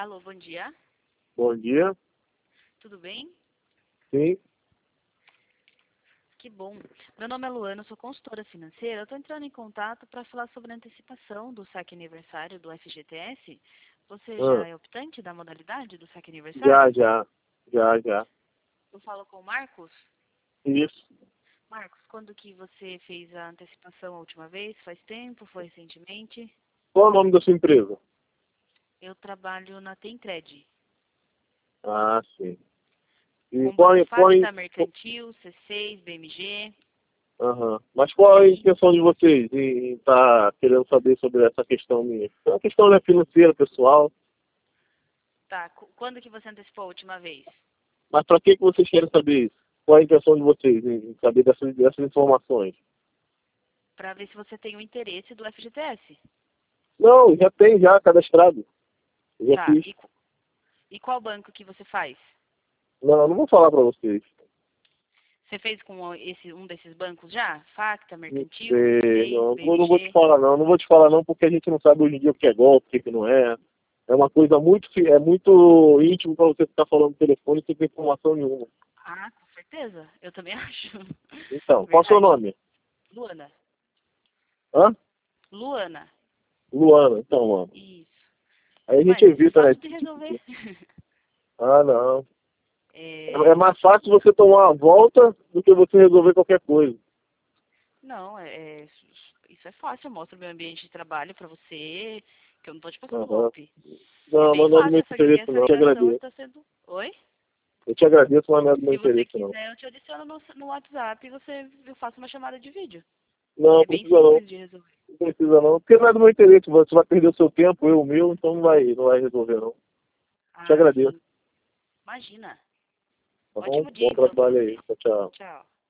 Alô, bom dia. Bom dia. Tudo bem? Sim. Que bom. Meu nome é Luana, eu sou consultora financeira. Eu estou entrando em contato para falar sobre a antecipação do saque aniversário do FGTS. Você Ah, já é optante da modalidade do saque já, aniversário? já. Já. Eu falo com o Marcos. Isso. Marcos, quando que você fez a antecipação a última vez? Faz tempo? Foi recentemente? Qual é o nome da sua empresa? Eu trabalho na Tencred, Ah, sim. E com banco qual Facta, Mercantil, C6, BMG. aham. Mas qual a E, intenção de vocês em estar querendo saber sobre essa questão minha? É uma questão, né, financeira, pessoal. tá, quando que você antecipou a última vez? Mas para que vocês querem saber isso? Qual a intenção de vocês em saber dessas informações? Para ver se você tem o interesse do FGTS. Não, já tem já cadastrado. Eu já Tá, fiz. e qual banco que você faz? Não vou falar para vocês. Você fez com um desses bancos já? Facta, Não Mercantil, sei, C6, não vou te BMG? falar não. Não vou te falar não, porque a gente não sabe hoje em dia o que é golpe, o que não é. É uma coisa muito íntimo para você ficar falando no telefone sem ter informação nenhuma. Ah, com certeza. Eu também acho. Então, qual é o seu Verdade. nome? Luana. Hã? Luana. Luana, então, mano. Isso. Aí a gente Mas isso é evita, né? fácil de resolver. Ah, não. É É, mais fácil você tomar uma volta do que você resolver qualquer coisa. não, isso é fácil. Eu mostro meu ambiente de trabalho para você, que eu não tô te passando Aham. golpe. É Não, bem mas não é do meu fácil. interesse Essa não. Eu te ligação agradeço. está sendo... Oi? Eu te agradeço, mas não é do meu Se você interesse não. quiser, eu te adiciono no WhatsApp e eu faço uma chamada de vídeo. Não, É bem precisa não. simples de resolver. Não precisa não. Porque não é do meu interesse. Você vai perder o seu tempo, eu o meu, então não vai resolver não. Te Ah, agradeço. sim. Imagina. Tá bom? Ótimo dia, Bom então, para trabalho você. aí. Tchau, tchau. Tchau.